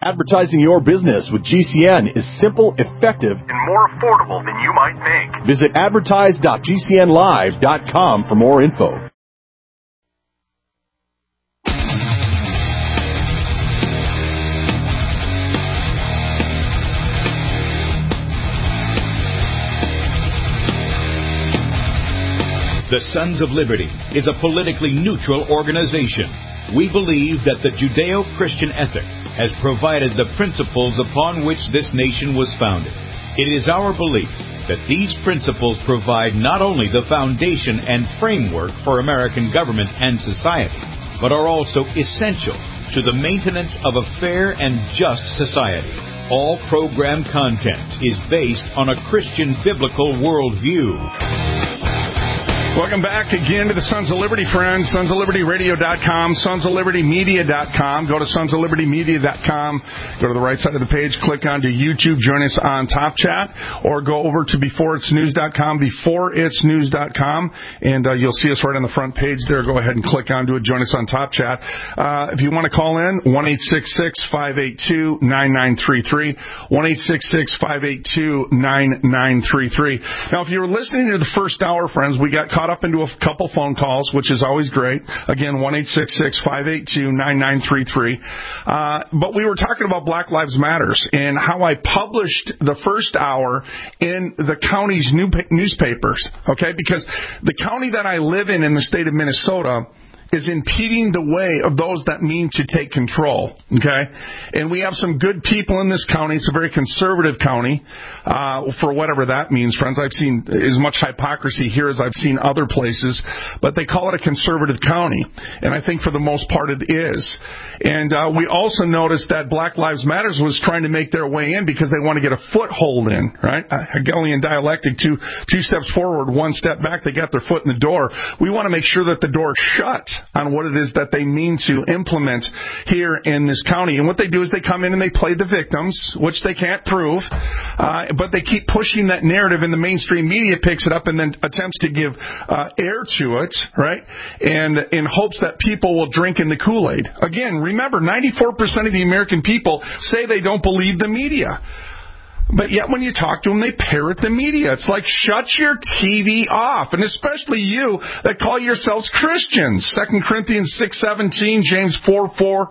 Advertising your business with GCN is simple, effective, and more affordable than you might think. Visit advertise.gcnlive.com for more info. The Sons of Liberty is a politically neutral organization. We believe that the Judeo-Christian ethic has provided the principles upon which this nation was founded. It is our belief that these principles provide not only the foundation and framework for American government and society, but are also essential to the maintenance of a fair and just society. All program content is based on a Christian biblical worldview. Welcome back again to the Sons of Liberty, friends. SonsOfLibertyRadio.com, SonsOfLibertyMedia.com. Go to SonsOfLibertyMedia.com. Go to the right side of the page, click onto YouTube, join us on Top Chat, or go over to BeforeIt'sNews.com, BeforeIt'sNews.com, and you'll see us right on the front page there. Go ahead and click onto it, join us on Top Chat. If you want to call in, 1-866-582-9933, 1-866-582-9933. Now, if you were listening to the first hour, friends, we got caught up into a couple phone calls, which is always great. Again, 1-866-582-9933. But we were talking about Black Lives Matters and how I published the first hour in the county's newspapers, okay? Because the county that I live in the state of Minnesota is impeding the way of those that mean to take control, okay? And we have some good people in this county. It's a very conservative county, for whatever that means, friends. I've seen as much hypocrisy here as I've seen other places, but they call it a conservative county, and I think for the most part it is. And we also noticed that Black Lives Matters was trying to make their way in because they want to get a foothold in, right? Hegelian dialectic, two steps forward, one step back. They got their foot in the door. We want to make sure that the door is shut on what it is that they mean to implement here in this county. And what they do is they come in and they play the victims, which they can't prove, but they keep pushing that narrative, and the mainstream media picks it up and then attempts to give air to it, right? And in hopes that people will drink in the Kool-Aid. Again, remember, 94% of the American people say they don't believe the media. But yet when you talk to them, they parrot the media. It's like, shut your TV off. And especially you that call yourselves Christians. 2 Corinthians 6:17, James 4:4.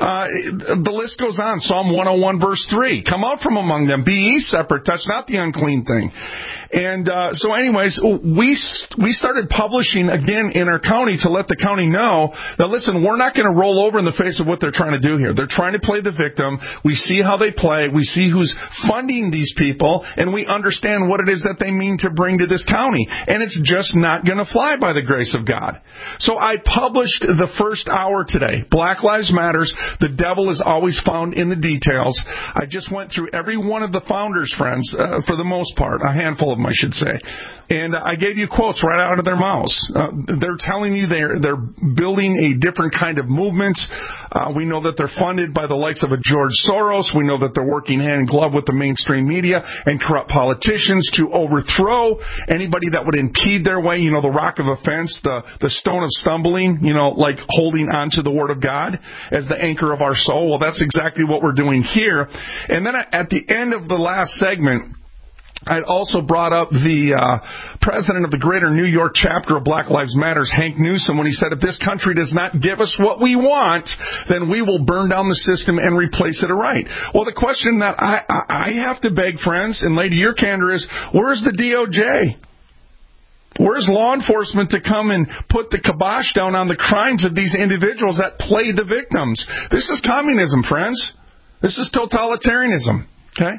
The list goes on. Psalm 101, verse 3. Come out from among them. Be ye separate. Touch not the unclean thing. And so anyways, we started publishing again in our county to let the county know that, listen, we're not going to roll over in the face of what they're trying to do here. They're trying to play the victim. We see how they play. We see who's funding these people, and we understand what it is that they mean to bring to this county. And it's just not going to fly by the grace of God. So I published the first hour today. Black Lives Matters. The devil is always found in the details. I just went through every one of the founders, friends, for the most part, a handful of them, I should say. And I gave you quotes right out of their mouths. They're telling you they're building a different kind of movement. We know that they're funded by the likes of a George Soros. We know that they're working hand in glove with the mainstream media and corrupt politicians to overthrow anybody that would impede their way. You know, the rock of offense, the stone of stumbling, you know, like holding on to the Word of God as the anchor of our soul. Well, that's exactly what we're doing here. And then at the end of the last segment, I'd also brought up the president of the Greater New York chapter of Black Lives Matters, Hank Newsom, when he said, if this country does not give us what we want, then we will burn down the system and replace it aright. Well, the question that I have to beg, friends, and lay to your candor is, where's the DOJ? Where's law enforcement to come and put the kibosh down on the crimes of these individuals that play the victims? This is communism, friends. This is totalitarianism, okay?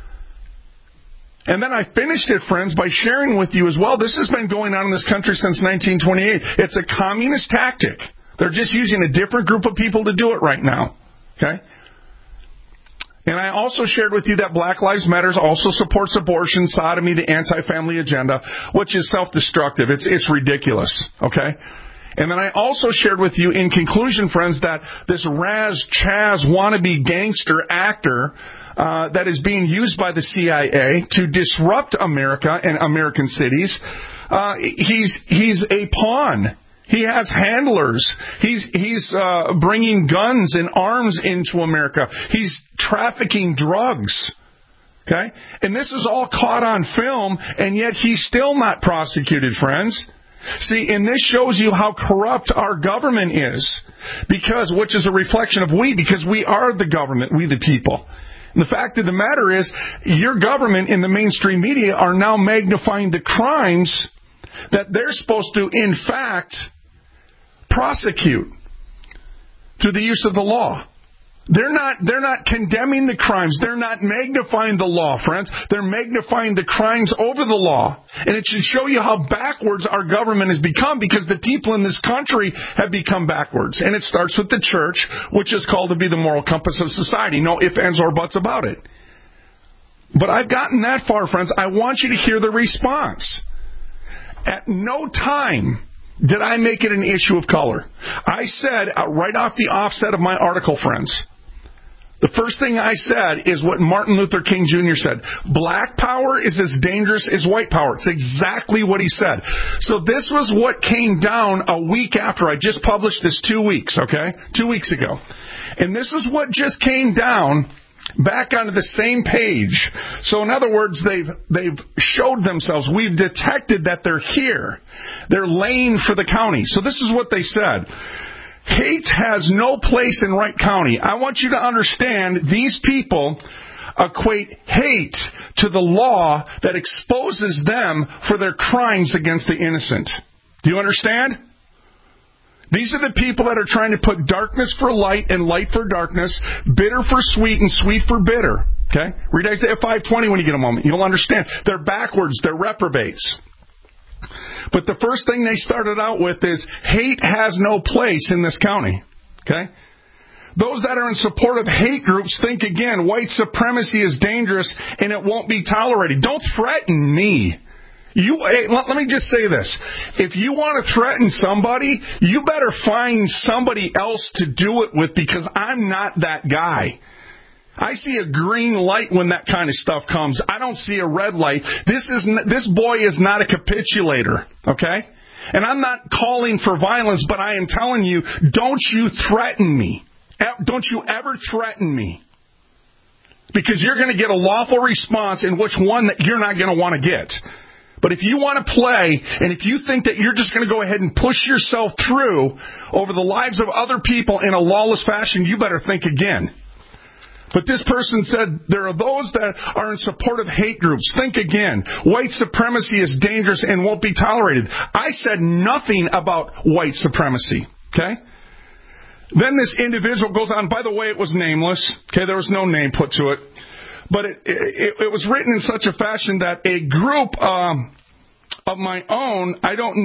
And then I finished it, friends, by sharing with you as well. This has been going on in this country since 1928. It's a communist tactic. They're just using a different group of people to do it right now. Okay? And I also shared with you that Black Lives Matter also supports abortion, sodomy, the anti-family agenda, which is self-destructive. It's ridiculous. Okay? And then I also shared with you, in conclusion, friends, that this Raz Chaz wannabe gangster actor that is being used by the CIA to disrupt America and American cities, he's a pawn. He has handlers. He's bringing guns and arms into America. He's trafficking drugs. Okay? And this is all caught on film, and yet he's still not prosecuted, friends. See, and this shows you how corrupt our government is, which is a reflection of because we are the government, we the people. And the fact of the matter is, your government in the mainstream media are now magnifying the crimes that they're supposed to, in fact, prosecute through the use of the law. They're not condemning the crimes. They're not magnifying the law, friends. They're magnifying the crimes over the law. And it should show you how backwards our government has become, because the people in this country have become backwards. And it starts with the church, which is called to be the moral compass of society. No ifs, ands, or buts about it. But I've gotten that far, friends. I want you to hear the response. At no time did I make it an issue of color. I said, right off the offset of my article, friends, the first thing I said is what Martin Luther King Jr. said. Black power is as dangerous as white power. It's exactly what he said. So this was what came down a week after. I just published this 2 weeks, okay? 2 weeks ago. And this is what just came down back onto the same page. So in other words, they've showed themselves. We've detected that they're here. They're laying for the county. So this is what they said. Hate has no place in Wright County. I want you to understand, these people equate hate to the law that exposes them for their crimes against the innocent. Do you understand? These are the people that are trying to put darkness for light and light for darkness, bitter for sweet and sweet for bitter. Okay? Read Isaiah 5:20 when you get a moment. You'll understand. They're backwards. They're reprobates. But the first thing they started out with is hate has no place in this county. Okay? Those that are in support of hate groups think again, white supremacy is dangerous and it won't be tolerated. Don't threaten me. Let me just say this. If you want to threaten somebody, you better find somebody else to do it with, because I'm not that guy. I see a green light when that kind of stuff comes. I don't see a red light. This boy is not a capitulator, okay? And I'm not calling for violence, but I am telling you, don't you threaten me. Don't you ever threaten me. Because you're going to get a lawful response in which one that you're not going to want to get. But if you want to play, and if you think that you're just going to go ahead and push yourself through over the lives of other people in a lawless fashion, you better think again. But this person said, there are those that are in support of hate groups. Think again. White supremacy is dangerous and won't be tolerated. I said nothing about white supremacy. Okay? Then this individual goes on. By the way, it was nameless. Okay, there was no name put to it. But it was written in such a fashion that a group of my own,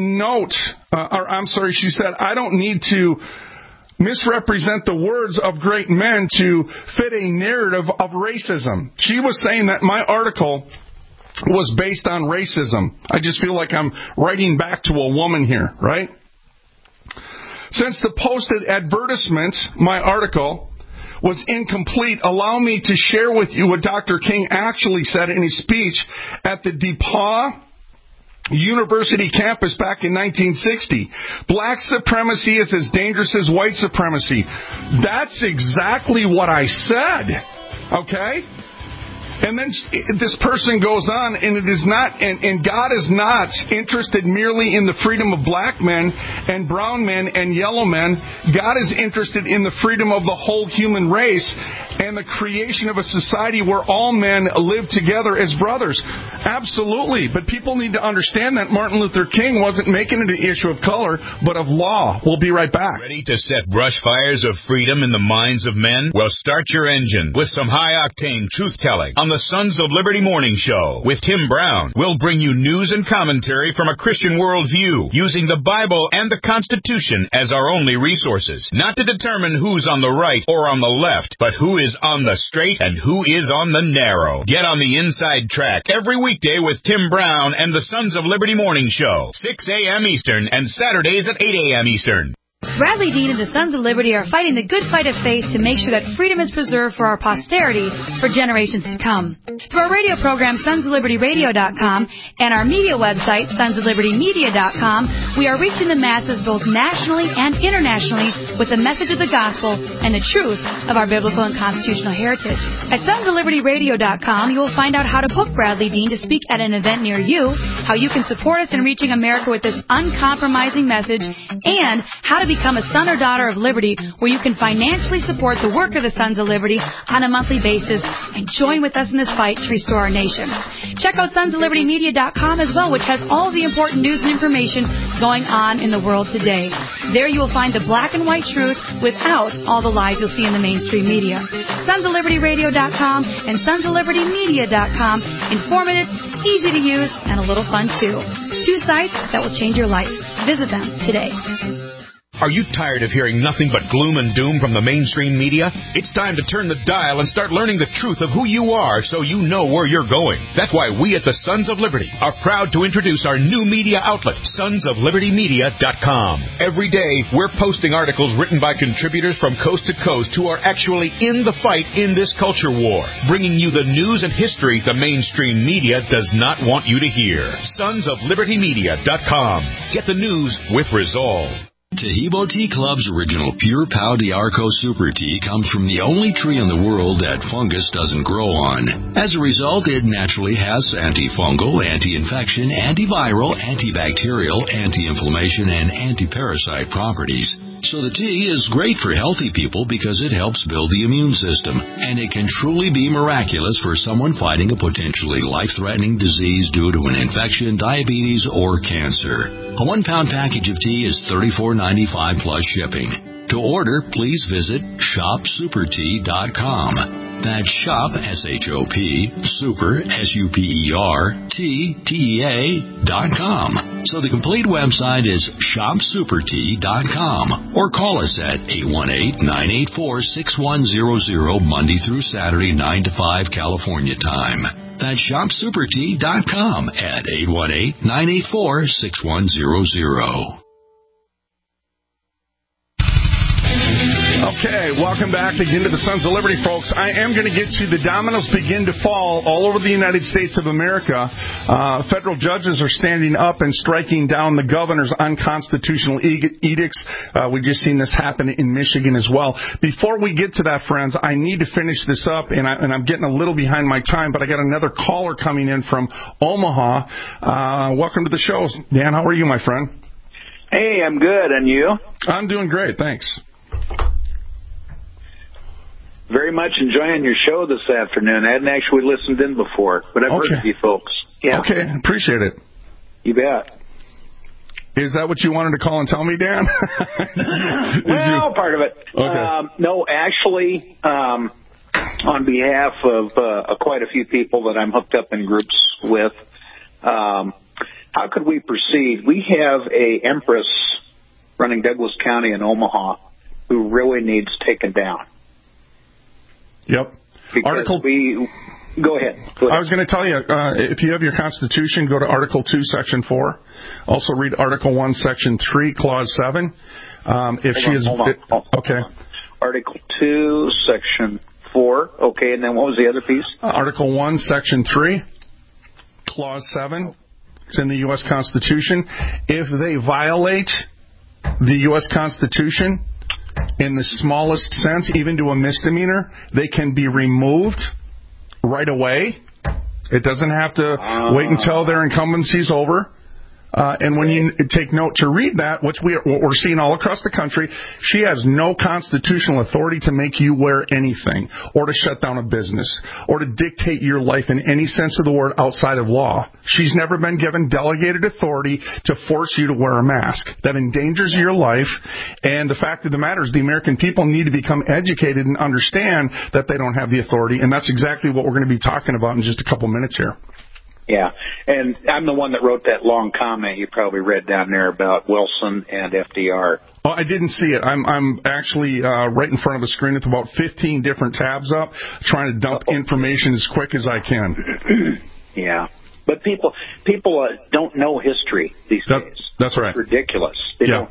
she said, I don't need to misrepresent the words of great men to fit a narrative of racism. She was saying that my article was based on racism. I just feel like I'm writing back to a woman here, right? Since the posted advertisement, my article was incomplete, allow me to share with you what Dr. King actually said in his speech at the DePauw University campus back in 1960. Black supremacy is as dangerous as white supremacy. That's exactly what I said. Okay? And then this person goes on, and it is not, and God is not interested merely in the freedom of black men and brown men and yellow men. God is interested in the freedom of the whole human race and the creation of a society where all men live together as brothers. Absolutely. But people need to understand that Martin Luther King wasn't making it an issue of color, but of law. We'll be right back. Ready to set brush fires of freedom in the minds of men? Well, start your engine with some high-octane truth-telling on the Sons of Liberty Morning Show with Tim Brown. We'll bring you news and commentary from a Christian worldview, using the Bible and the Constitution as our only resources, not to determine who's on the right or on the left, but who is on the straight and who is on the narrow. Get on the inside track every weekday with Tim Brown and the Sons of Liberty Morning Show, 6 a.m. Eastern and Saturdays at 8 a.m. Eastern. Bradley Dean and the Sons of Liberty are fighting the good fight of faith to make sure that freedom is preserved for our posterity for generations to come. Through our radio program, sonsoflibertyradio.com, and our media website, sonsoflibertymedia.com, we are reaching the masses both nationally and internationally with the message of the gospel and the truth of our biblical and constitutional heritage. At sonsoflibertyradio.com, you will find out how to book Bradley Dean to speak at an event near you, how you can support us in reaching America with this uncompromising message, and how to become a son or daughter of liberty, where you can financially support the work of the Sons of Liberty on a monthly basis and join with us in this fight to restore our nation. Check out sonsoflibertymedia.com as well, which has all the important news and information going on in the world today. There you will find the black and white truth without all the lies you'll see in the mainstream media. sonsoflibertyradio.com and sonsoflibertymedia.com. Informative, easy to use, and a little fun too. 2 sites that will change your life. Visit them today. Are you tired of hearing nothing but gloom and doom from the mainstream media? It's time to turn the dial and start learning the truth of who you are so you know where you're going. That's why we at the Sons of Liberty are proud to introduce our new media outlet, sonsoflibertymedia.com. Every day, we're posting articles written by contributors from coast to coast who are actually in the fight in this culture war, bringing you the news and history the mainstream media does not want you to hear. Sonsoflibertymedia.com. Get the news with resolve. Tahibo Tea Club's original Pure Pau d'Arco Super Tea comes from the only tree in the world that fungus doesn't grow on. As a result, it naturally has antifungal, anti-infection, antiviral, antibacterial, anti-inflammation, and anti-parasite properties. So the tea is great for healthy people because it helps build the immune system, and it can truly be miraculous for someone fighting a potentially life-threatening disease due to an infection, diabetes, or cancer. A 1-pound package of tea is $34.95 plus shipping. To order, please visit shopsupertea.com. That's shop, S-H-O-P, super, S-U-P-E-R, T-T-E-A.com. So the complete website is shopsupertea.com. Or call us at 818-984-6100 Monday through Saturday, 9 to 5 California time. That's shopsupertea.com at 818-984-6100. Okay, welcome back again to the Sons of Liberty, folks. I am going to get to the dominoes begin to fall all over the United States of America. Federal judges are standing up and striking down the governor's unconstitutional edicts. We've just seen this happen in Michigan as well. Before we get to that, friends, I need to finish this up, and I'm getting a little behind my time, but I got another caller coming in from Omaha. Welcome to the show. Dan, how are you, my friend? Hey, I'm good. And you? I'm doing great, thanks. Very much enjoying your show this afternoon. I hadn't actually listened in before, but I've heard of you folks. Yeah. Okay, appreciate it. You bet. Is that what you wanted to call and tell me, Dan? Well, part of it. Okay. No, actually, on behalf of quite a few people that I'm hooked up in groups with, how could we proceed? We have a empress running Douglas County in Omaha who really needs taken down. Yep. Go ahead. I was going to tell you, if you have your Constitution, go to Article 2, Section 4. Also read Article 1, Section 3, Clause 7. Hold on. Article 2, Section 4. Okay, and then what was the other piece? Article 1, Section 3, Clause 7. It's in the U.S. Constitution. If they violate the U.S. Constitution in the smallest sense, even to a misdemeanor, they can be removed right away. It doesn't have to wait until their incumbency is over. And when you take note to read that, what we're seeing all across the country, she has no constitutional authority to make you wear anything, or to shut down a business, or to dictate your life in any sense of the word outside of law. She's never been given delegated authority to force you to wear a mask. That endangers your life, and the fact of the matter is the American people need to become educated and understand that they don't have the authority, and that's exactly what we're going to be talking about in just a couple minutes here. Yeah, and I'm the one that wrote that long comment you probably read down there about Wilson and FDR. Oh, I didn't see it. I'm actually right in front of the screen with about 15 different tabs up, trying to dump information as quick as I can. Yeah, but people don't know history these days. That's right. It's ridiculous. They don't.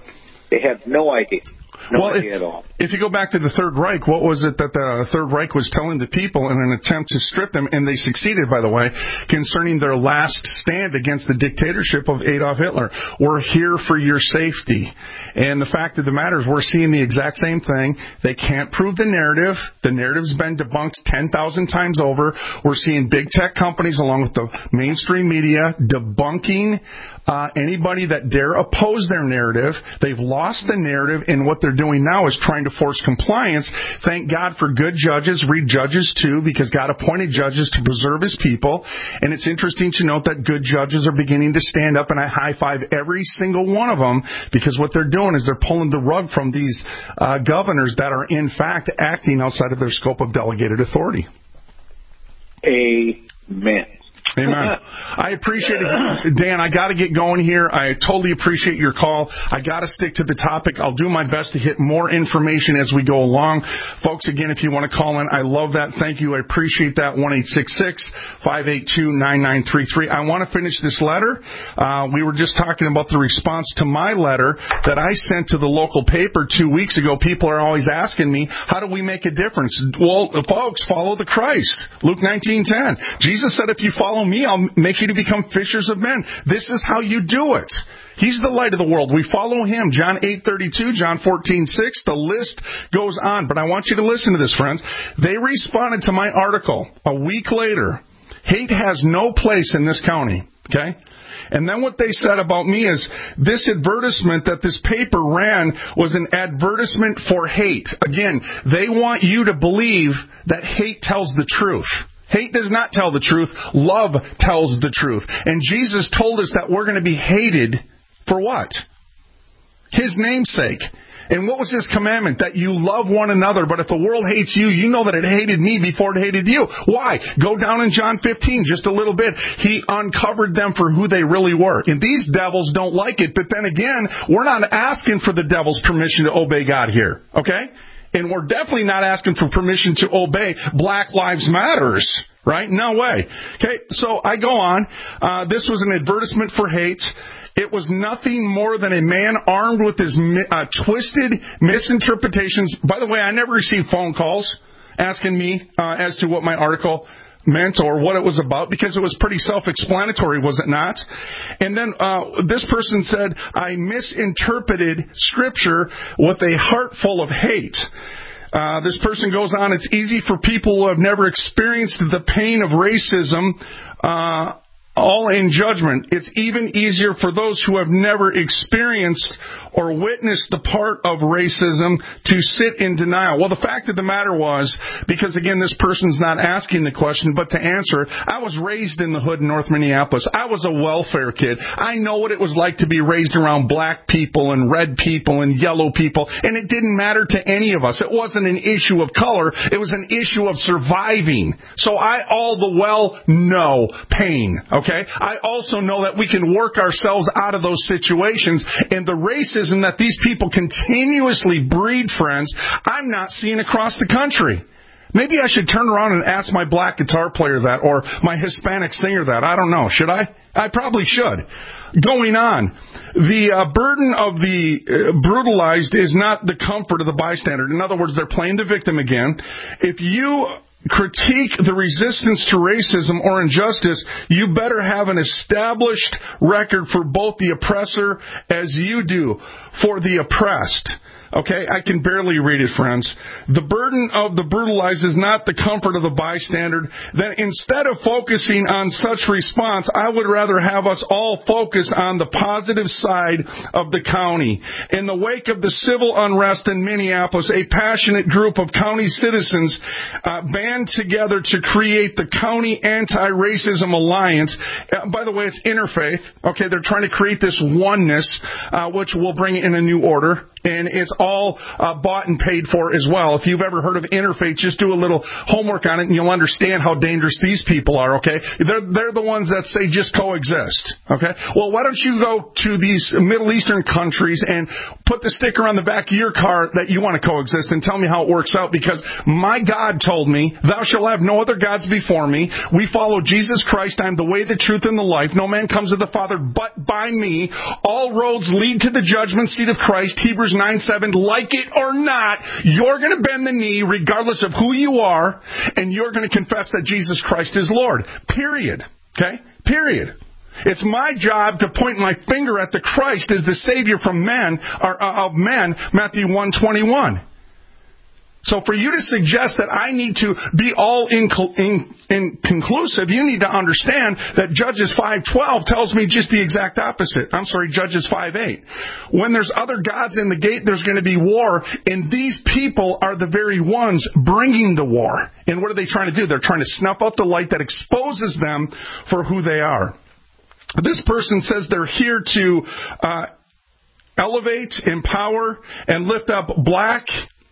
They had no idea. No idea at all. If you go back to the Third Reich, what was it that the Third Reich was telling the people in an attempt to strip them, and they succeeded, by the way, concerning their last stand against the dictatorship of Adolf Hitler? We're here for your safety. And the fact of the matter is we're seeing the exact same thing. They can't prove the narrative. The narrative's been debunked 10,000 times over. We're seeing big tech companies, along with the mainstream media, debunking anybody that dare oppose their narrative. They've lost the narrative, and what they're doing now is trying to force compliance. Thank God for good judges. Read Judges 2, because God appointed judges to preserve His people. And it's interesting to note that good judges are beginning to stand up, and I high-five every single one of them, because what they're doing is they're pulling the rug from these governors that are, in fact, acting outside of their scope of delegated authority. Amen. Amen. I appreciate it. Dan, I got to get going here. I totally appreciate your call. I got to stick to the topic. I'll do my best to hit more information as we go along. Folks, again, if you want to call in, I love that. Thank you. I appreciate that. 1-866-582-9933. I want to finish this letter. We were just talking about the response to my letter that I sent to the local paper 2 weeks ago. People are always asking me, how do we make a difference? Well, folks, follow the Christ. Luke 19:10. Jesus said, if you follow me, I'll make you to become fishers of men. This is how you do it. He's the light of the world. We follow Him. John 8:32, John 14:6. The list goes on. But I want you to listen to this, friends. They responded to my article a week later. Hate has no place in this county. Okay? And then what they said about me is this advertisement that this paper ran was an advertisement for hate. Again, they want you to believe that hate tells the truth. Hate does not tell the truth. Love tells the truth. And Jesus told us that we're going to be hated for what? His name's sake. And what was His commandment? That you love one another. But if the world hates you, you know that it hated me before it hated you. Why? Go down in John 15 just a little bit. He uncovered them for who they really were. And these devils don't like it. But then again, we're not asking for the devil's permission to obey God here. Okay? And we're definitely not asking for permission to obey Black Lives Matters, right? No way. Okay, so I go on. This was an advertisement for hate. It was nothing more than a man armed with his twisted misinterpretations. By the way, I never received phone calls asking me as to what my article meant or what it was about, because it was pretty self-explanatory, was it not? And then this person said, I misinterpreted Scripture with a heart full of hate. This person goes on, it's easy for people who have never experienced the pain of racism, all in judgment. It's even easier for those who have never experienced or witnessed the part of racism to sit in denial. Well, the fact of the matter was, because again, this person's not asking the question, but to answer, I was raised in the hood in North Minneapolis. I was a welfare kid. I know what it was like to be raised around black people and red people and yellow people, and it didn't matter to any of us. It wasn't an issue of color. It was an issue of surviving. So I all the well know pain, okay? I also know that we can work ourselves out of those situations, and the racism that these people continuously breed, friends, I'm not seeing across the country. Maybe I should turn around and ask my black guitar player that, or my Hispanic singer that. I don't know. Should I? I probably should. Going on, the burden of the brutalized is not the comfort of the bystander. In other words, they're playing the victim again. If you critique the resistance to racism or injustice, you better have an established record for both the oppressor as you do for the oppressed. Okay, I can barely read it, friends. The burden of the brutalized is not the comfort of the bystander. Then instead of focusing on such response, I would rather have us all focus on the positive side of the county. In the wake of the civil unrest in Minneapolis, a passionate group of county citizens band together to create the County Anti-Racism Alliance. By the way, it's interfaith. Okay, they're trying to create this oneness, which will bring in a new order. And it's all bought and paid for as well. If you've ever heard of Interfaith, just do a little homework on it and you'll understand how dangerous these people are, okay? They're the ones that say just coexist, okay? Well, why don't you go to these Middle Eastern countries and put the sticker on the back of your car that you want to coexist and tell me how it works out, because my God told me, thou shalt have no other gods before me. We follow Jesus Christ. I'm the way, the truth, and the life. No man comes to the Father but by me. All roads lead to the judgment seat of Christ. Hebrews 9:7. Like it or not, you're going to bend the knee regardless of who you are, and you're going to confess that Jesus Christ is Lord. Period. Okay? Period. It's my job to point my finger at the Christ as the Savior from men, or of men, Matthew 1:21. So for you to suggest that I need to be all inconclusive, you need to understand that Judges 5:12 tells me just the exact opposite. I'm sorry, Judges 5:8. When there's other gods in the gate, there's going to be war, and these people are the very ones bringing the war. And what are they trying to do? They're trying to snuff out the light that exposes them for who they are. This person says they're here to elevate, empower, and lift up black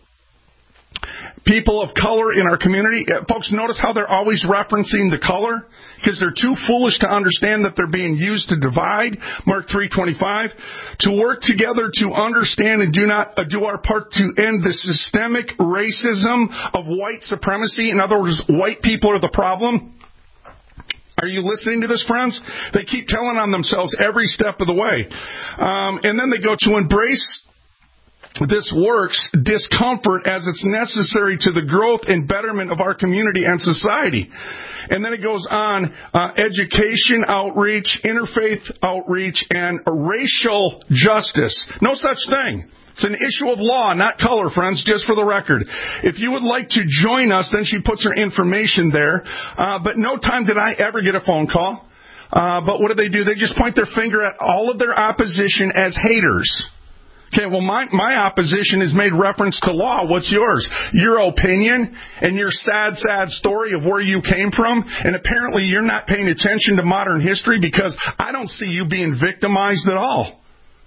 people of color in our community. Folks, notice how they're always referencing the color? Because they're too foolish to understand that they're being used to divide. Mark 3:25. To work together to understand and do our part to end the systemic racism of white supremacy. In other words, white people are the problem. Are you listening to this, friends? They keep telling on themselves every step of the way. And then they go to embrace this work's discomfort as it's necessary to the growth and betterment of our community and society. And then it goes on, education outreach, interfaith outreach, and racial justice. No such thing. It's an issue of law, not color, friends, just for the record. If you would like to join us, then she puts her information there. But no time did I ever get a phone call. But what do? They just point their finger at all of their opposition as haters. Okay, well, my opposition is made reference to law. What's yours? Your opinion and your sad story of where you came from. And apparently you're not paying attention to modern history, because I don't see you being victimized at all.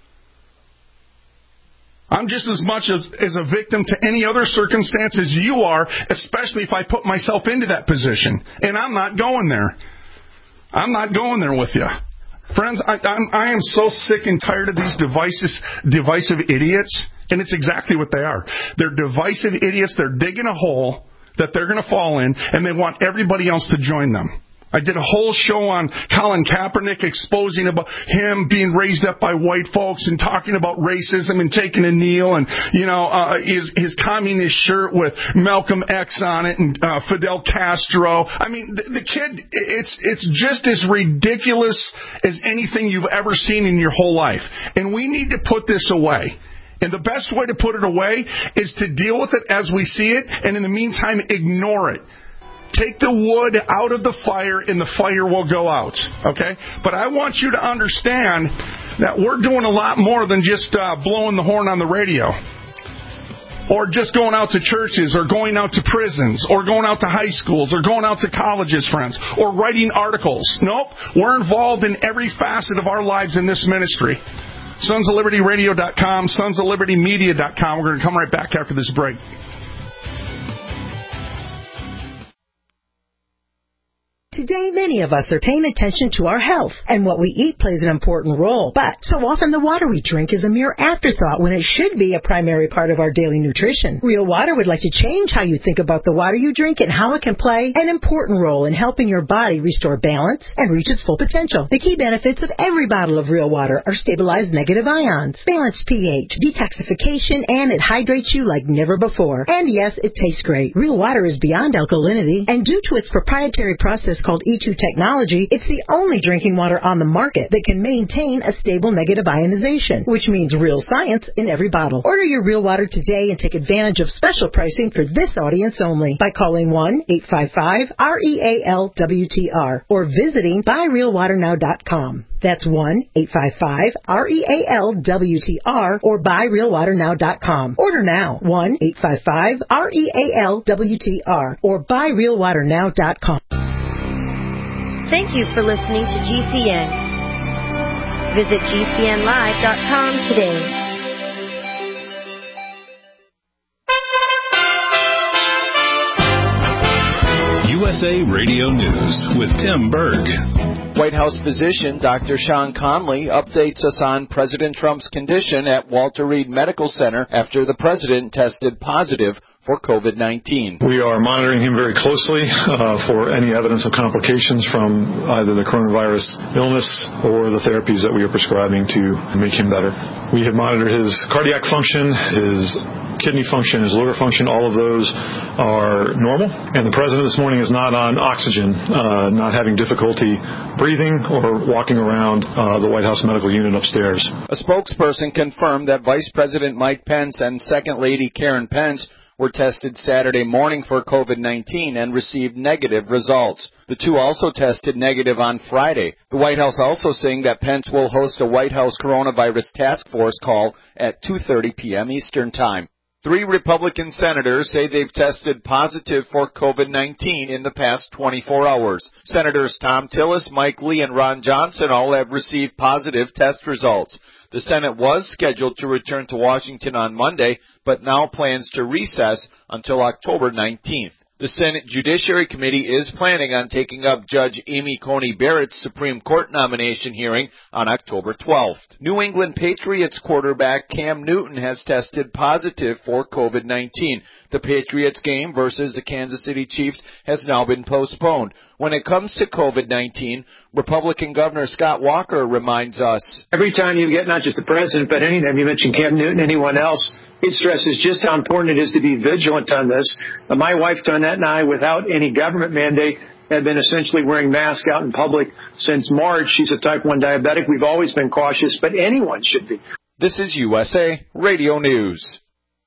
I'm just as much as a victim to any other circumstance as you are, especially if I put myself into that position. And I'm not going there. I'm not going there with you. Friends, I am so sick and tired of these divisive idiots, and it's exactly what they are. They're divisive idiots. They're digging a hole that they're going to fall in, and they want everybody else to join them. I did a whole show on Colin Kaepernick exposing about him being raised up by white folks and talking about racism and taking a kneel and, his communist shirt with Malcolm X on it and Fidel Castro. I mean, the kid, it's just as ridiculous as anything you've ever seen in your whole life. And we need to put this away. And the best way to put it away is to deal with it as we see it, and in the meantime, ignore it. Take the wood out of the fire and the fire will go out, okay? But I want you to understand that we're doing a lot more than just blowing the horn on the radio. Or just going out to churches, or going out to prisons, or going out to high schools, or going out to colleges, friends, or writing articles. Nope, we're involved in every facet of our lives in this ministry. SonsOfLibertyRadio.com, SonsOfLibertyMedia.com. We're going to come right back after this break. Today, many of us are paying attention to our health, and what we eat plays an important role. But so often the water we drink is a mere afterthought when it should be a primary part of our daily nutrition. Real Water would like to change how you think about the water you drink and how it can play an important role in helping your body restore balance and reach its full potential. The key benefits of every bottle of Real Water are stabilized negative ions, balanced pH, detoxification, and it hydrates you like never before. And yes, it tastes great. Real Water is beyond alkalinity, and due to its proprietary process called E2 technology, it's the only drinking water on the market that can maintain a stable negative ionization, which means real science in every bottle. Order your Real Water today and take advantage of special pricing for this audience only by calling 1-855-REAL-WTR or visiting buyrealwaternow.com. That's 1-855-REAL-WTR or buyrealwaternow.com. Order now, 1-855-REAL-WTR or buyrealwaternow.com. Thank you for listening to GCN. Visit GCNlive.com today. USA Radio News with Tim Berg. White House physician Dr. Sean Conley updates us on President Trump's condition at Walter Reed Medical Center after the president tested positive for COVID-19. We are monitoring him very closely for any evidence of complications from either the coronavirus illness or the therapies that we are prescribing to make him better. We have monitored his cardiac function, his kidney function, his liver function. All of those are normal. And the president this morning is not on oxygen, not having difficulty breathing or walking around the White House medical unit upstairs. A spokesperson confirmed that Vice President Mike Pence and Second Lady Karen Pence were tested Saturday morning for COVID-19 and received negative results. The two also tested negative on Friday. The White House also saying that Pence will host a White House coronavirus task force call at 2:30 p.m. Eastern Time. 3 Republican senators say they've tested positive for COVID-19 in the past 24 hours. Senators Tom Tillis, Mike Lee, and Ron Johnson all have received positive test results. The Senate was scheduled to return to Washington on Monday, but now plans to recess until October 19th. The Senate Judiciary Committee is planning on taking up Judge Amy Coney Barrett's Supreme Court nomination hearing on October 12th. New England Patriots quarterback Cam Newton has tested positive for COVID-19. The Patriots game versus the Kansas City Chiefs has now been postponed. When it comes to COVID-19, Republican Governor Scott Walker reminds us, every time you get not just the president, but anytime you mention Cam Newton, anyone else, it stresses just how important it is to be vigilant on this. My wife, Donette, and I, without any government mandate, have been essentially wearing masks out in public since March. She's a type 1 diabetic. We've always been cautious, but anyone should be. This is USA Radio News.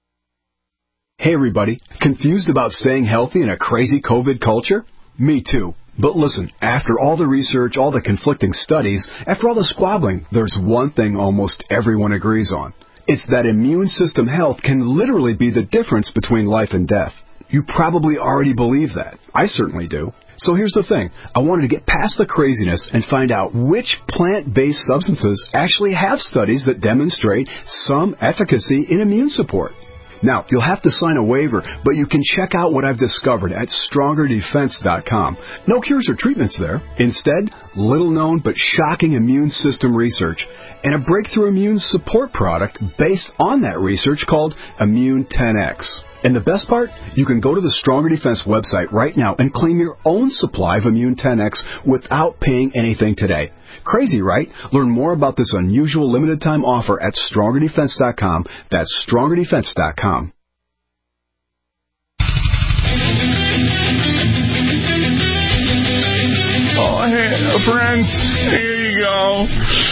Hey, everybody. Confused about staying healthy in a crazy COVID culture? Me too. But listen, after all the research, all the conflicting studies, after all the squabbling, there's one thing almost everyone agrees on. It's that immune system health can literally be the difference between life and death. You probably already believe that. I certainly do. So here's the thing. I wanted to get past the craziness and find out which plant-based substances actually have studies that demonstrate some efficacy in immune support. Now, you'll have to sign a waiver, but you can check out what I've discovered at StrongerDefense.com. No cures or treatments there. Instead, little-known but shocking immune system research and a breakthrough immune support product based on that research called Immune 10X. And the best part? You can go to the Stronger Defense website right now and claim your own supply of Immune 10X without paying anything today. Crazy, right? Learn more about this unusual limited-time offer at StrongerDefense.com. That's StrongerDefense.com. Oh, hey, friends, here you go.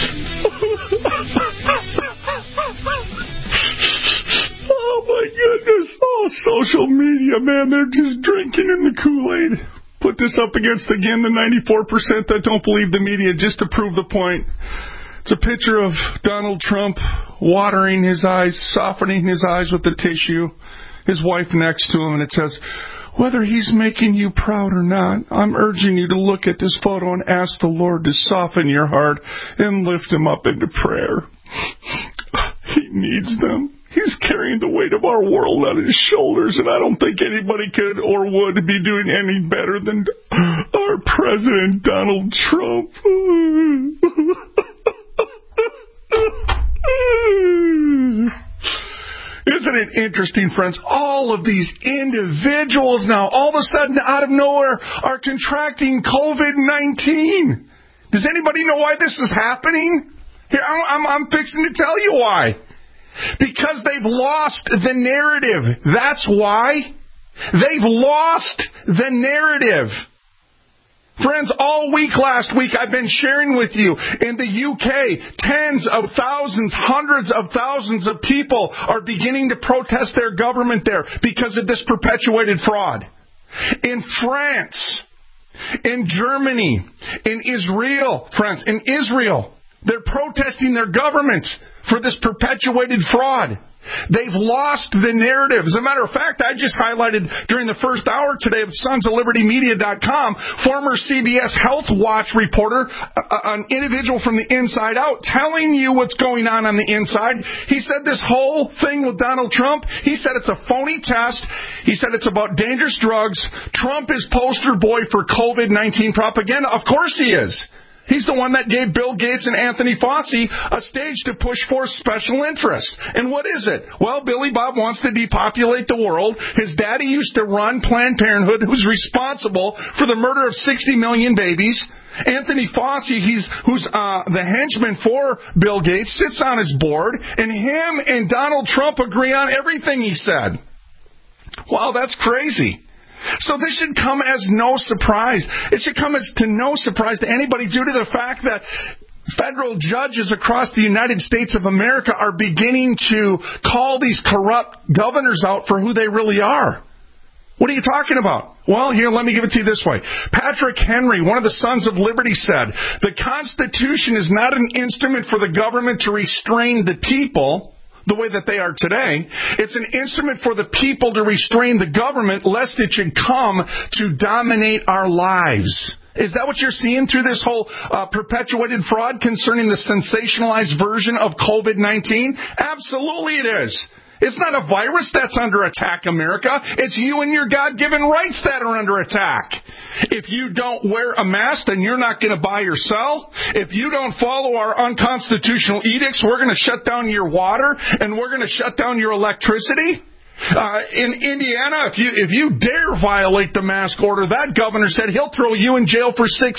Oh, my goodness. Oh, social media, man, they're just drinking in the Kool-Aid. Put this up against, again, the 94% that don't believe the media, just to prove the point. It's a picture of Donald Trump watering his eyes, softening his eyes with the tissue, his wife next to him, and it says, whether he's making you proud or not, I'm urging you to look at this photo and ask the Lord to soften your heart and lift him up into prayer. He needs them. He's carrying the weight of our world on his shoulders, and I don't think anybody could or would be doing any better than our President Donald Trump. Isn't it interesting, friends? All of these individuals now, all of a sudden, out of nowhere, are contracting COVID-19. Does anybody know why this is happening? Here, I'm fixing to tell you why. Because they've lost the narrative. That's why. They've lost the narrative. Friends, all week last week I've been sharing with you in the UK, tens of thousands, hundreds of thousands of people are beginning to protest their government there because of this perpetuated fraud. In France, in Germany, in Israel, they're protesting their government for this perpetuated fraud. They've lost the narrative. As a matter of fact, I just highlighted during the first hour today of sonsoflibertymedia.com, former CBS Health Watch reporter, an individual from the inside out, telling you what's going on the inside. He said this whole thing with Donald Trump, he said it's a phony test. He said it's about dangerous drugs. Trump is poster boy for COVID-19 propaganda. Of course he is. He's the one that gave Bill Gates and Anthony Fauci a stage to push for special interest. And what is it? Well, Billy Bob wants to depopulate the world. His daddy used to run Planned Parenthood, who's responsible for the murder of 60 million babies. Anthony Fauci, who's the henchman for Bill Gates, sits on his board, and him and Donald Trump agree on everything he said. Wow, that's crazy. So this should come as no surprise. It should come as to no surprise to anybody due to the fact that federal judges across the United States of America are beginning to call these corrupt governors out for who they really are. What are you talking about? Well, here, let me give it to you this way. Patrick Henry, one of the Sons of Liberty, said, the Constitution is not an instrument for the government to restrain the people the way that they are today. It's an instrument for the people to restrain the government lest it should come to dominate our lives. Is that what you're seeing through this whole perpetuated fraud concerning the sensationalized version of COVID-19? Absolutely it is. It's not a virus that's under attack, America. It's you and your God-given rights that are under attack. If you don't wear a mask, then you're not going to buy or sell. If you don't follow our unconstitutional edicts, we're going to shut down your water and we're going to shut down your electricity. In Indiana, if you dare violate the mask order, that governor said he'll throw you in jail for 6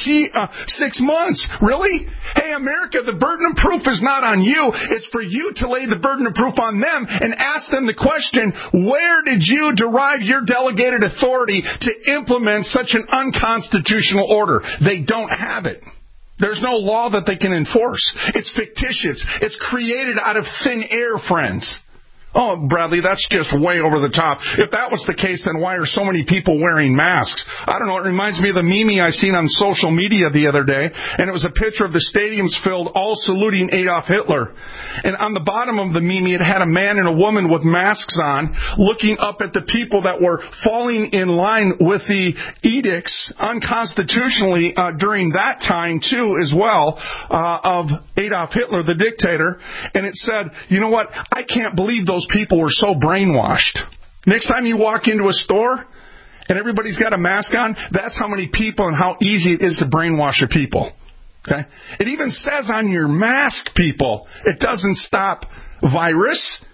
months. Really? Hey, America, the burden of proof is not on you. It's for you to lay the burden of proof on them and ask them the question, where did you derive your delegated authority to implement such an unconstitutional order? They don't have it. There's no law that they can enforce. It's fictitious. It's created out of thin air, friends. Oh, Bradley, that's just way over the top. If that was the case, then why are so many people wearing masks? I don't know. It reminds me of the meme I seen on social media the other day, and it was a picture of the stadiums filled, all saluting Adolf Hitler. And on the bottom of the meme, it had a man and a woman with masks on, looking up at the people that were falling in line with the edicts unconstitutionally during that time, too, as well, of Adolf Hitler, the dictator. And it said, you know what? I can't believe those people were so brainwashed. Next time you walk into a store and everybody's got a mask on, that's how many people and how easy it is to brainwash a people. Okay? It even says on your mask, people, it doesn't stop virus.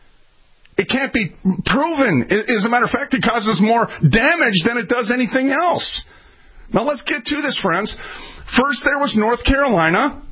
It can't be proven. As a matter of fact, it causes more damage than it does anything else. Now let's get to this, friends. First there was North Carolina,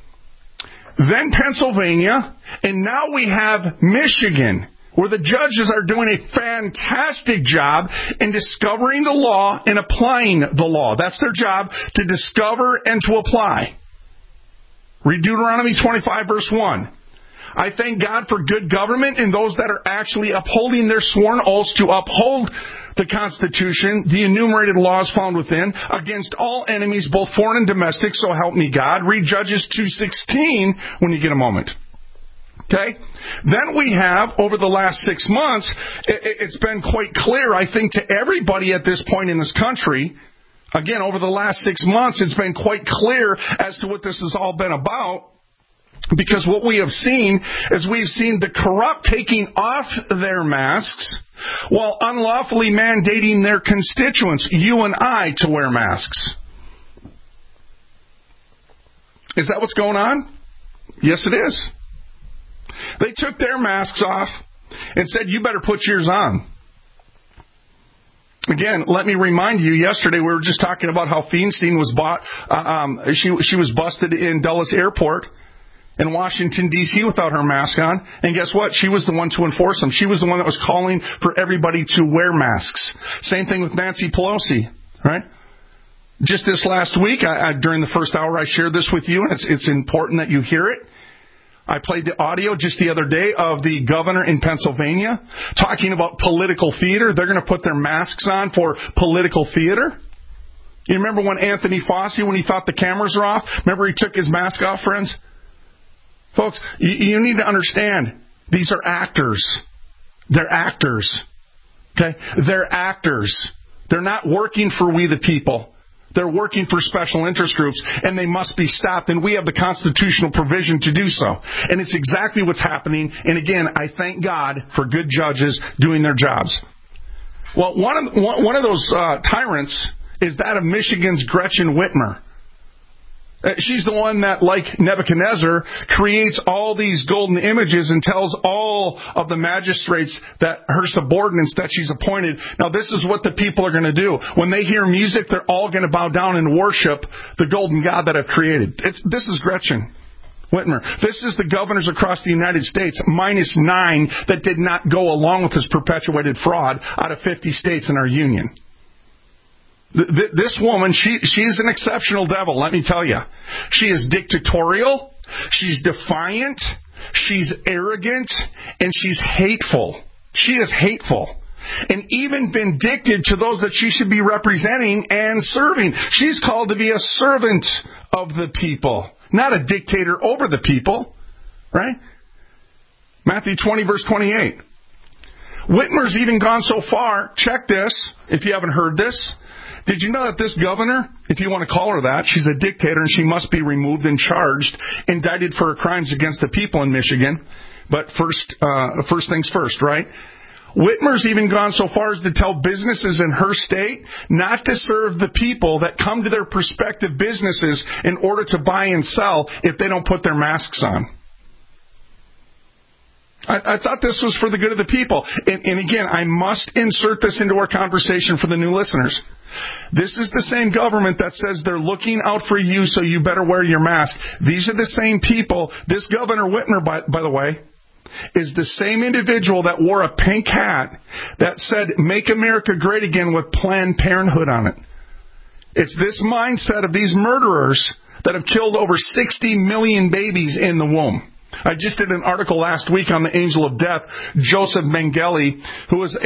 then Pennsylvania, and now we have Michigan, where the judges are doing a fantastic job in discovering the law and applying the law. That's their job, to discover and to apply. Read Deuteronomy 25, verse 1. I thank God for good government and those that are actually upholding their sworn oaths to uphold the Constitution, the enumerated laws found within, against all enemies, both foreign and domestic, so help me God. Read Judges 2:16 when you get a moment. Okay? Then we have, over the last 6 months, it's been quite clear, I think, to everybody at this point in this country. Again, over the last 6 months, it's been quite clear as to what this has all been about. Because what we have seen is we've seen the corrupt taking off their masks while unlawfully mandating their constituents, you and I, to wear masks. Is that what's going on? Yes, it is. They took their masks off and said, you better put yours on. Again, let me remind you, yesterday we were just talking about how Feinstein was she was busted in Dulles Airport in Washington, D.C. without her mask on. And guess what? She was the one to enforce them. She was the one that was calling for everybody to wear masks. Same thing with Nancy Pelosi, right? Just this last week, during the first hour, I shared this with you, and it's important that you hear it. I played the audio just the other day of the governor in Pennsylvania talking about political theater. They're going to put their masks on for political theater. You remember when Anthony Fauci, when he thought the cameras were off, remember he took his mask off, friends? Folks, you need to understand, These are actors. They're actors. Okay? They're actors. They're not working for we the people. They're working for special interest groups, and they must be stopped, and we have the constitutional provision to do so. And it's exactly what's happening, and again, I thank God for good judges doing their jobs. Well, one of those tyrants is that of Michigan's Gretchen Whitmer. She's the one that, like Nebuchadnezzar, creates all these golden images and tells all of the magistrates that her subordinates that she's appointed, now this is what the people are going to do. When they hear music, they're all going to bow down and worship the golden god that I've created. This is Gretchen Whitmer. This is the governors across the United States, minus 9 that did not go along with this perpetuated fraud out of 50 states in our union. This woman, she is an exceptional devil, let me tell you. She is dictatorial, she's defiant, she's arrogant, and she's hateful. She is hateful. And even vindictive to those that she should be representing and serving. She's called to be a servant of the people, not a dictator over the people. Right? Matthew 20, verse 28. Whitmer's even gone so far, check this, if you haven't heard this. Did you know that this governor, if you want to call her that, she's a dictator and she must be removed and charged, indicted for her crimes against the people in Michigan. But first things first, right? Whitmer's even gone so far as to tell businesses in her state not to serve the people that come to their prospective businesses in order to buy and sell if they don't put their masks on. I thought this was for the good of the people. And again, I must insert this into our conversation for the new listeners. This is the same government that says they're looking out for you, so you better wear your mask. These are the same people. This Governor Whitmer, by the way, is the same individual that wore a pink hat that said, "Make America Great Again" with Planned Parenthood on it. It's this mindset of these murderers that have killed over 60 million babies in the womb. I just did an article last week on the angel of death, Joseph Mengele, who was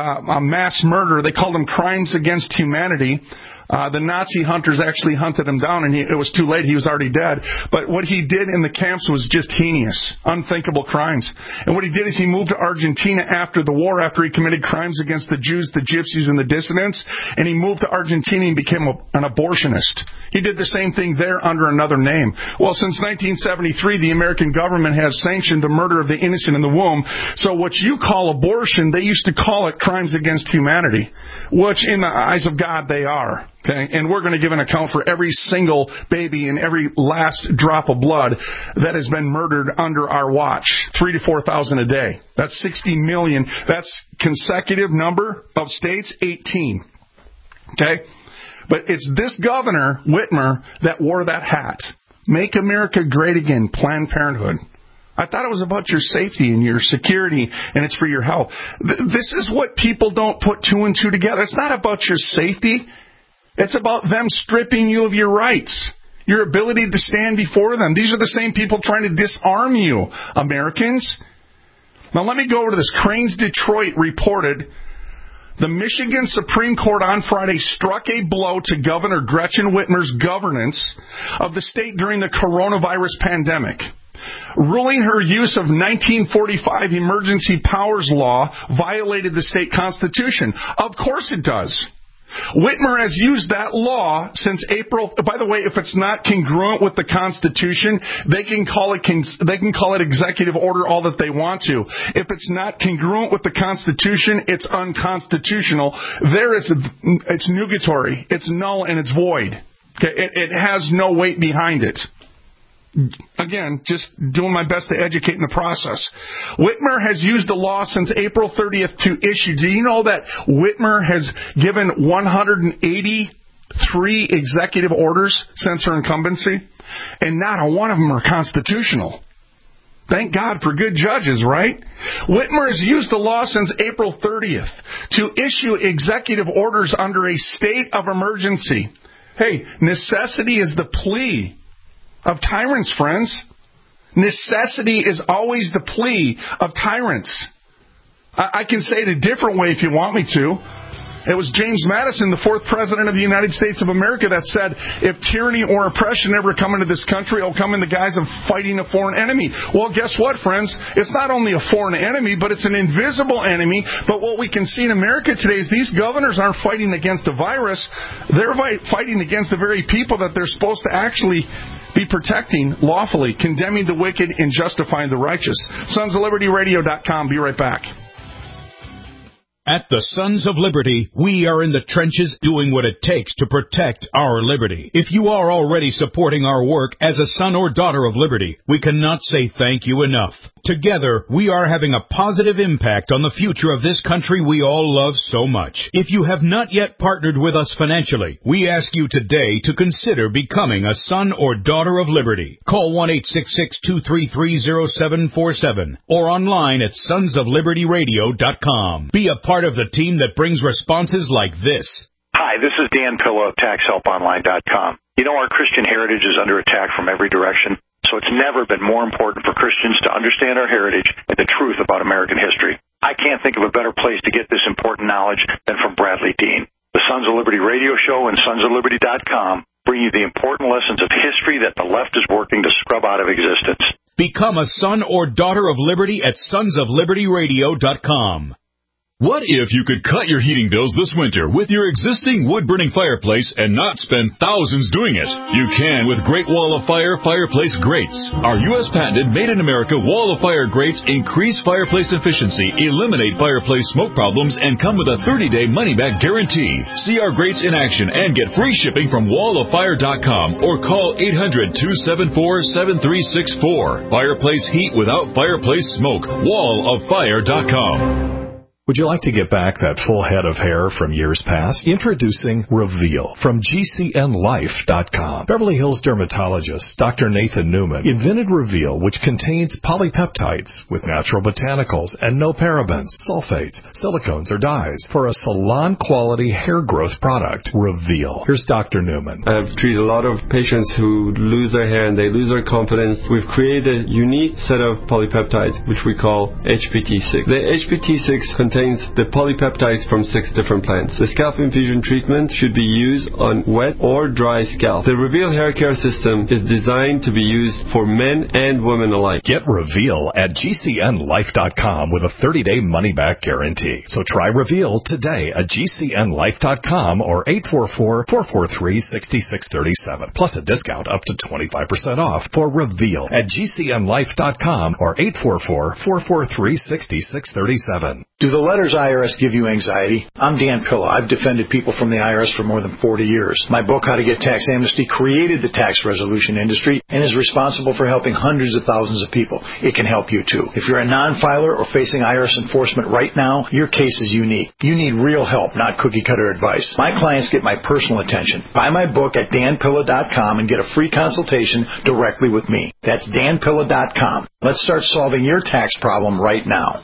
a mass murderer. They called him crimes against humanity. The Nazi hunters actually hunted him down, and it was too late. He was already dead. But what he did in the camps was just heinous, unthinkable crimes. And what he did is he moved to Argentina after the war, after he committed crimes against the Jews, the Gypsies, and the dissidents. And he moved to Argentina and became an abortionist. He did the same thing there under another name. Well, since 1973, the American government has sanctioned the murder of the innocent in the womb. So what you call abortion, they used to call it crimes against humanity, which in the eyes of God they are. Okay, and we're going to give an account for every single baby and every last drop of blood that has been murdered under our watch. 3,000 to 4,000 a day. That's 60 million. That's consecutive number of states, 18. Okay? But it's this Governor, Whitmer, that wore that hat. Make America Great Again, Planned Parenthood. I thought it was about your safety and your security, and it's for your health. This is what people don't put two and two together. It's not about your safety. It's about them stripping you of your rights, your ability to stand before them. These are the same people trying to disarm you, Americans. Now let me go over to this. Crain's Detroit reported the Michigan Supreme Court on Friday struck a blow to Governor Gretchen Whitmer's governance of the state during the coronavirus pandemic, ruling her use of 1945 emergency powers law violated the state constitution. Of course it does. Whitmer has used that law since April. By the way, if it's not congruent with the Constitution, they can call it executive order all that they want to. If it's not congruent with the Constitution, it's unconstitutional. It's nugatory. It's null and it's void. Okay, it has no weight behind it. Again, just doing my best to educate in the process. Whitmer has used the law since April 30th to issue. Do you know that Whitmer has given 183 executive orders since her incumbency? And not a one of them are constitutional. Thank God for good judges, right? Whitmer has used the law since April 30th to issue executive orders under a state of emergency. Hey, necessity is the plea of tyrants, friends. Necessity is always the plea of tyrants. I can say it a different way if you want me to. It was James Madison, the 4th President of the United States of America, that said, if tyranny or oppression ever come into this country, it'll come in the guise of fighting a foreign enemy. Well, guess what, friends? It's not only a foreign enemy, but it's an invisible enemy. But what we can see in America today is these governors aren't fighting against a virus. They're fighting against the very people that they're supposed to actually be protecting lawfully, condemning the wicked and justifying the righteous. SonsOfLibertyRadio.com. Be right back. At the Sons of Liberty, we are in the trenches doing what it takes to protect our liberty. If you are already supporting our work as a son or daughter of liberty, we cannot say thank you enough. Together, we are having a positive impact on the future of this country we all love so much. If you have not yet partnered with us financially, we ask you today to consider becoming a son or daughter of liberty. Call 1-866-233-0747 or online at sonsoflibertyradio.com. Be a part of the team that brings responses like this. Hi, this is Dan Pilla of TaxHelpOnline.com. You know, our Christian heritage is under attack from every direction, so it's never been more important for Christians to understand our heritage and the truth about American history. I can't think of a better place to get this important knowledge than from Bradley Dean. The Sons of Liberty radio show and sonsofliberty.com bring you the important lessons of history that the left is working to scrub out of existence. Become a son or daughter of liberty at sonsoflibertyradio.com. What if you could cut your heating bills this winter with your existing wood-burning fireplace and not spend thousands doing it? You can with Great Wall of Fire fireplace grates. Our U.S. patented made-in-America Wall of Fire grates increase fireplace efficiency, eliminate fireplace smoke problems, and come with a 30-day money-back guarantee. See our grates in action and get free shipping from walloffire.com or call 800-274-7364. Fireplace heat without fireplace smoke. walloffire.com. Would you like to get back that full head of hair from years past? Introducing Reveal from GCNLife.com. Beverly Hills dermatologist Dr. Nathan Newman invented Reveal, which contains polypeptides with natural botanicals and no parabens, sulfates, silicones, or dyes for a salon-quality hair growth product. Reveal. Here's Dr. Newman. I've treated a lot of patients who lose their hair and they lose their confidence. We've created a unique set of polypeptides, which we call HPT6. The HPT6 contains the polypeptides from 6 different plants. The scalp infusion treatment should be used on wet or dry scalp. The Reveal hair care system is designed to be used for men and women alike. Get Reveal at GCNLife.com with a 30-day money-back guarantee. So try Reveal today at GCNLife.com or 844-443-6637. Plus a discount up to 25% off for Reveal at GCNLife.com or 844-443-6637. Do the letters IRS give you anxiety? I'm Dan Pilla. I've defended people from the IRS for more than 40 years. My book, How to Get Tax Amnesty, created the tax resolution industry and is responsible for helping hundreds of thousands of people. It can help you too. If you're a non-filer or facing IRS enforcement right now, your case is unique. You need real help, not cookie-cutter advice. My clients get my personal attention. Buy my book at danpilla.com and get a free consultation directly with me. That's danpilla.com. Let's start solving your tax problem right now.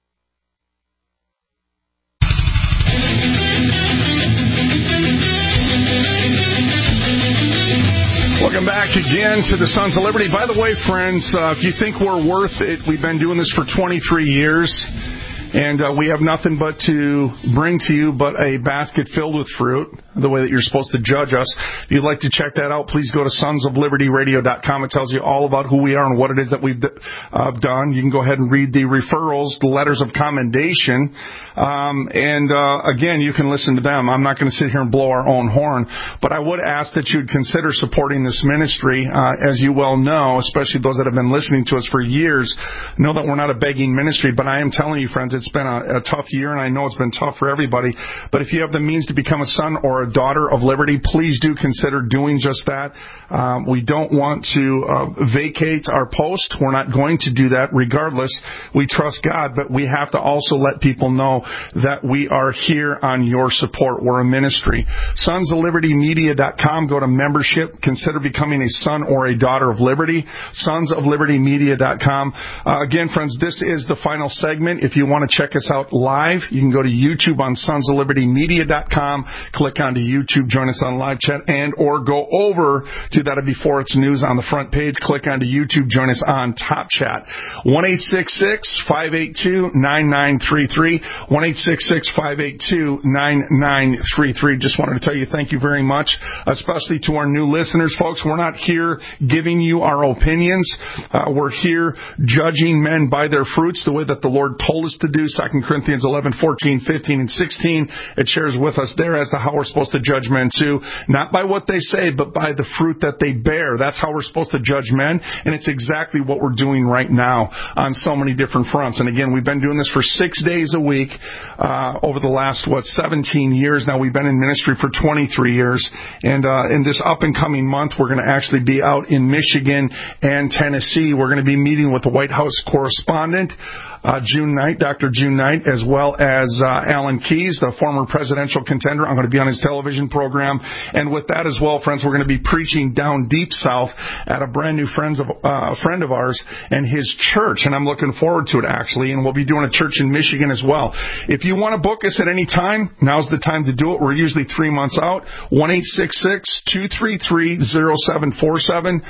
Welcome back again to the Sons of Liberty. By the way, friends, if you think we're worth it, we've been doing this for 23 years, and we have nothing but to bring to you but a basket filled with fruit, the way that you're supposed to judge us. If you'd like to check that out, please go to sonsoflibertyradio.com. It tells you all about who we are and what it is that we've done. You can go ahead and read the referrals, the letters of commendation, again, you can listen to them. I'm not going to sit here and blow our own horn, but I would ask that you'd consider supporting this ministry. As you well know, especially those that have been listening to us for years, know that we're not a begging ministry, but I am telling you, friends, it's been a tough year, and I know it's been tough for everybody. But if you have the means to become a son or a daughter of liberty, please do consider doing just that. We don't want to vacate our post. We're not going to do that regardless. We trust God, but we have to also let people know that we are here on your support. We're a ministry. SonsOfLibertyMedia.com. Go to membership. Consider becoming a son or a daughter of liberty. SonsOfLibertyMedia.com. Again, friends, this is the final segment. If you want to want to check us out live, you can go to YouTube on sonsoflibertymedia.com, click onto YouTube, join us on live chat, and or go over to that Before It's News on the front page, click onto YouTube, join us on Top Chat. 1-866-582-9933, 1-866-582-9933. Just wanted to tell you thank you very much, especially to our new listeners, folks. We're not here giving you our opinions. We're here judging men by their fruits, the way that the Lord told us to do. 2 Corinthians 11, 14, 15, and 16. It shares with us there as to how we're supposed to judge men too, not by what they say, but by the fruit that they bear. That's how we're supposed to judge men, and it's exactly what we're doing right now on so many different fronts. And again, we've been doing this for 6 days a week over the last, 17 years now. We've been in ministry for 23 years, and in this up-and-coming month, we're going to actually be out in Michigan and Tennessee. We're going to be meeting with the White House correspondent, June Knight, Dr. June Knight, as well as Alan Keyes, the former presidential contender. I'm going to be on his television program. And with that as well, friends, we're going to be preaching down deep south at a brand new friend of ours and his church. And I'm looking forward to it, actually. And we'll be doing a church in Michigan as well. If you want to book us at any time, now's the time to do it. We're usually 3 months out. 1-866-233-0747.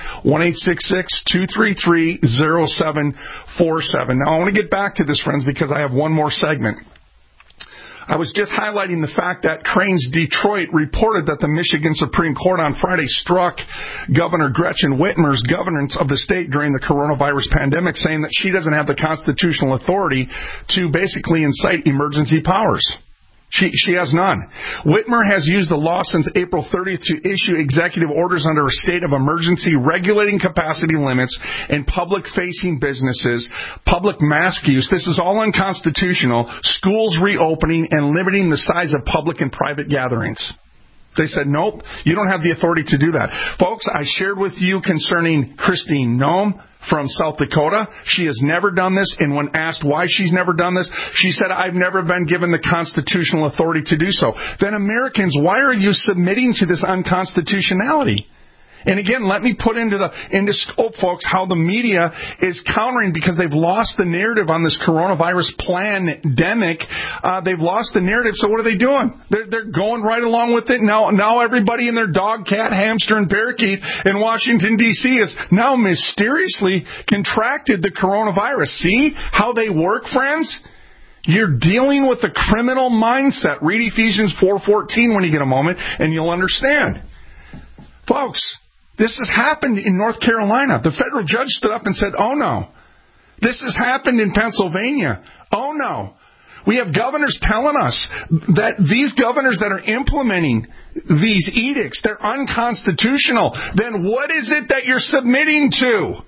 1-866-233-0747. Now, I want to get back to this, friends, because I have one more segment. I was just highlighting the fact that Crain's Detroit reported that the Michigan Supreme Court on Friday struck Governor Gretchen Whitmer's governance of the state during the coronavirus pandemic, saying that she doesn't have the constitutional authority to basically incite emergency powers. She has none. Whitmer has used the law since April 30th to issue executive orders under a state of emergency regulating capacity limits in public-facing businesses, public mask use. This is all unconstitutional. Schools reopening and limiting the size of public and private gatherings. They said, nope, you don't have the authority to do that. Folks, I shared with you concerning Christine Noem from South Dakota. She has never done this, and when asked why she's never done this, she said, I've never been given the constitutional authority to do so. Then Americans, why are you submitting to this unconstitutionality? And again, let me put into scope, folks, how the media is countering, because they've lost the narrative on this coronavirus pandemic. They've lost the narrative. So what are they doing? They're going right along with it. Now everybody and their dog, cat, hamster, and parakeet in Washington, D.C. has now mysteriously contracted the coronavirus. See how they work, friends? You're dealing with a criminal mindset. Read Ephesians 4:14 when you get a moment, and you'll understand. Folks, this has happened in North Carolina. The federal judge stood up and said, oh, no. This has happened in Pennsylvania. Oh, no. We have governors telling us that these governors that are implementing these edicts, they're unconstitutional. Then what is it that you're submitting to?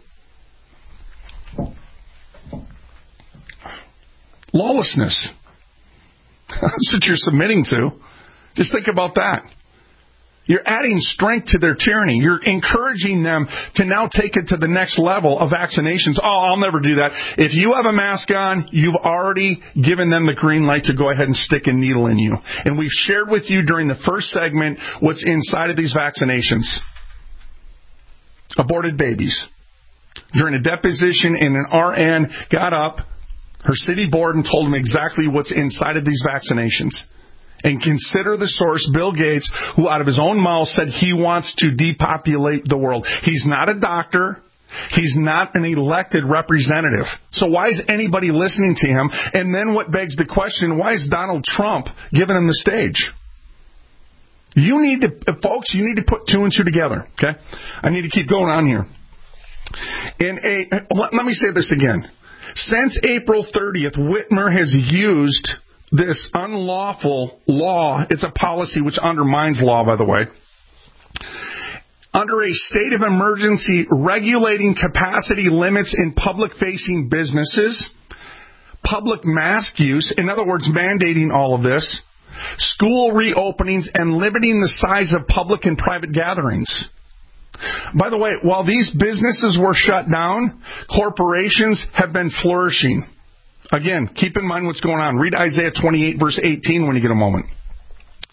Lawlessness. That's what you're submitting to. Just think about that. You're adding strength to their tyranny. You're encouraging them to now take it to the next level of vaccinations. Oh, I'll never do that. If you have a mask on, you've already given them the green light to go ahead and stick a needle in you. And we've shared with you during the first segment what's inside of these vaccinations. Aborted babies. During a deposition, and an RN got up, her city board, and told them exactly what's inside of these vaccinations. And consider the source, Bill Gates, who out of his own mouth said he wants to depopulate the world. He's not a doctor. He's not an elected representative. So why is anybody listening to him? And then what begs the question, why is Donald Trump giving him the stage? Folks, you need to put two and two together, okay? I need to keep going on here. Let me say this again. Since April 30th, Whitmer has used this unlawful law. It's a policy which undermines law, by the way. Under a state of emergency regulating capacity limits in public-facing businesses, public mask use, in other words, mandating all of this, school reopenings, and limiting the size of public and private gatherings. By the way, while these businesses were shut down, corporations have been flourishing. Again, keep in mind what's going on. Read Isaiah 28, verse 18 when you get a moment.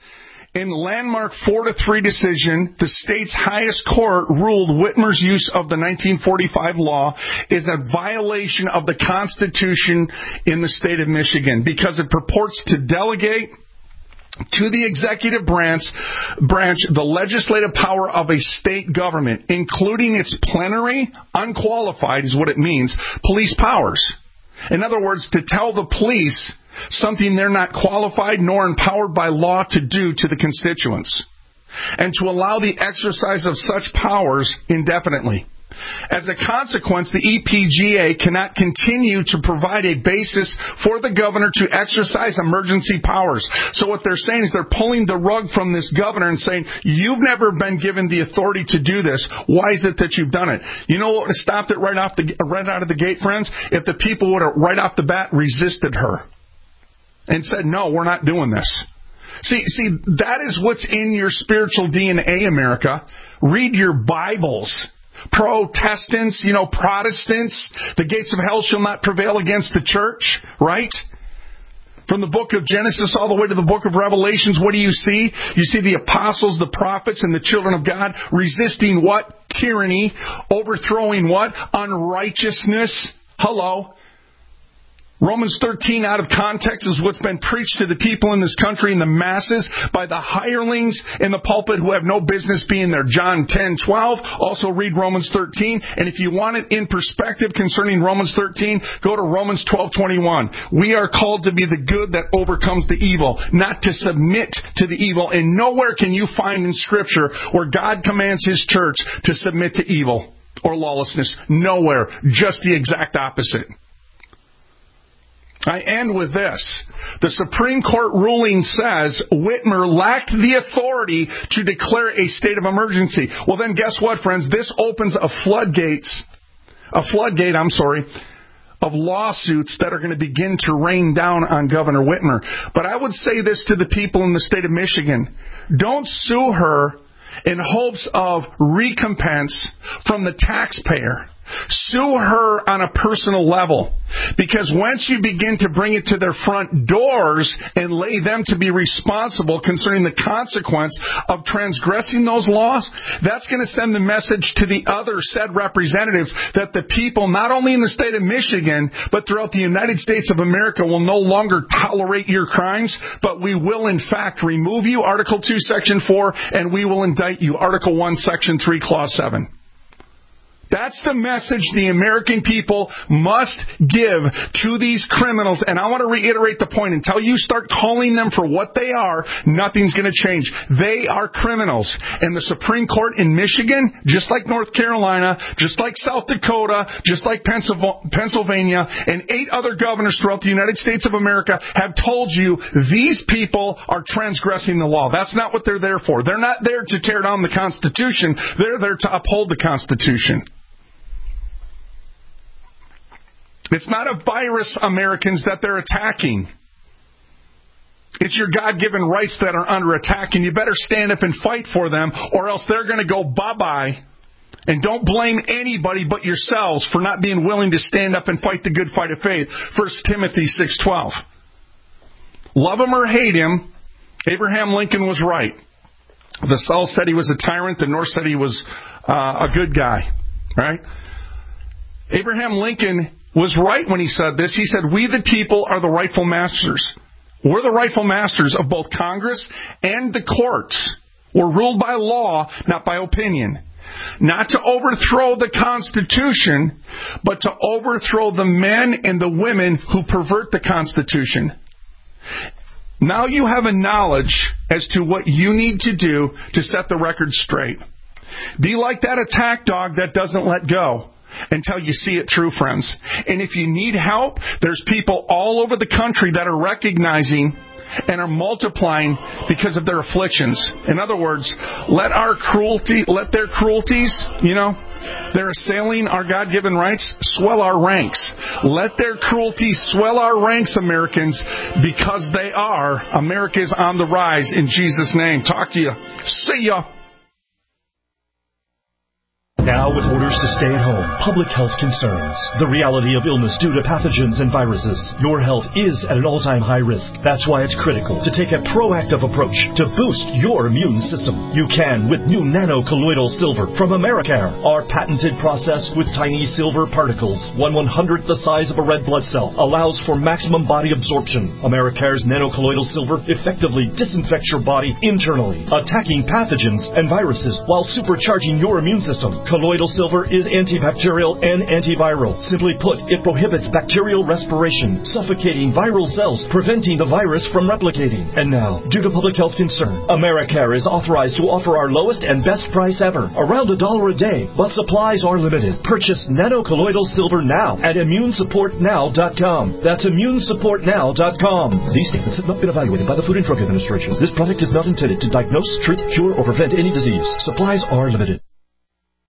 In landmark 4-3 decision, the state's highest court ruled Whitmer's use of the 1945 law is a violation of the Constitution in the state of Michigan because it purports to delegate to the executive branch the legislative power of a state government, including its plenary, unqualified is what it means, police powers. In other words, to tell the police something they're not qualified nor empowered by law to do to the constituents, and to allow the exercise of such powers indefinitely. As a consequence, the EPGA cannot continue to provide a basis for the governor to exercise emergency powers. So what they're saying is they're pulling the rug from this governor and saying, you've never been given the authority to do this. Why is it that you've done it? You know what would have stopped it right out of the gate, friends? If the people would have right off the bat resisted her and said, no, we're not doing this. See, that is what's in your spiritual DNA, America. Read your Bibles. Protestants, Protestants, the gates of hell shall not prevail against the church, right? From the book of Genesis all the way to the book of Revelations, what do you see? You see the apostles, the prophets, and the children of God resisting what? Tyranny. Overthrowing what? Unrighteousness. Hello. Romans 13 out of context is what's been preached to the people in this country and the masses by the hirelings in the pulpit who have no business being there. John 10:12. Also read Romans 13. And if you want it in perspective concerning Romans 13, go to Romans 12:21. We are called to be the good that overcomes the evil, not to submit to the evil. And nowhere can you find in Scripture where God commands His church to submit to evil or lawlessness. Nowhere. Just the exact opposite. I end with this. The Supreme Court ruling says Whitmer lacked the authority to declare a state of emergency. Well, then guess what, friends? This opens a floodgate, of lawsuits that are going to begin to rain down on Governor Whitmer. But I would say this to the people in the state of Michigan. Don't sue her in hopes of recompense from the taxpayer. Sue her on a personal level. Because once you begin to bring it to their front doors and lay them to be responsible concerning the consequence of transgressing those laws, that's going to send the message to the other said representatives that the people, not only in the state of Michigan, but throughout the United States of America, will no longer tolerate your crimes, but we will in fact remove you, Article 2, Section 4, and we will indict you, Article 1, Section 3, Clause 7. That's the message the American people must give to these criminals. And I want to reiterate the point. Until you start calling them for what they are, nothing's going to change. They are criminals. And the Supreme Court in Michigan, just like North Carolina, just like South Dakota, just like Pennsylvania, and 8 other governors throughout the United States of America have told you these people are transgressing the law. That's not what they're there for. They're not there to tear down the Constitution. They're there to uphold the Constitution. It's not a virus, Americans, that they're attacking. It's your God-given rights that are under attack, and you better stand up and fight for them, or else they're going to go bye-bye. And don't blame anybody but yourselves for not being willing to stand up and fight the good fight of faith. 1 Timothy 6:12. Love him or hate him, Abraham Lincoln was right. The South said he was a tyrant, the North said he was a good guy. Right? Abraham Lincoln was right when he said this. He said, we the people are the rightful masters. We're the rightful masters of both Congress and the courts. We're ruled by law, not by opinion. Not to overthrow the Constitution, but to overthrow the men and the women who pervert the Constitution. Now you have a knowledge as to what you need to do to set the record straight. Be like that attack dog that doesn't let go until you see it through, friends. And if you need help, there's people all over the country that are recognizing and are multiplying because of their afflictions. In other words, let their cruelties, they're assailing our God-given rights, swell our ranks. Let their cruelties swell our ranks, Americans, because they are. America is on the rise in Jesus' name. Talk to you. See ya. Now with orders to stay at home, public health concerns, the reality of illness due to pathogens and viruses, your health is at an all-time high risk. That's why it's critical to take a proactive approach to boost your immune system. You can with new nano-colloidal silver from Americare. Our patented process with tiny silver particles, 1/100th the size of a red blood cell, allows for maximum body absorption. Americare's nano-colloidal silver effectively disinfects your body internally, attacking pathogens and viruses while supercharging your immune system. Colloidal silver is antibacterial and antiviral. Simply put, it prohibits bacterial respiration, suffocating viral cells, preventing the virus from replicating. And now, due to public health concern, Americare is authorized to offer our lowest and best price ever, around $1 a day, but supplies are limited. Purchase nano-colloidal silver now at immunesupportnow.com. That's immunesupportnow.com. These statements have not been evaluated by the Food and Drug Administration. This product is not intended to diagnose, treat, cure, or prevent any disease. Supplies are limited.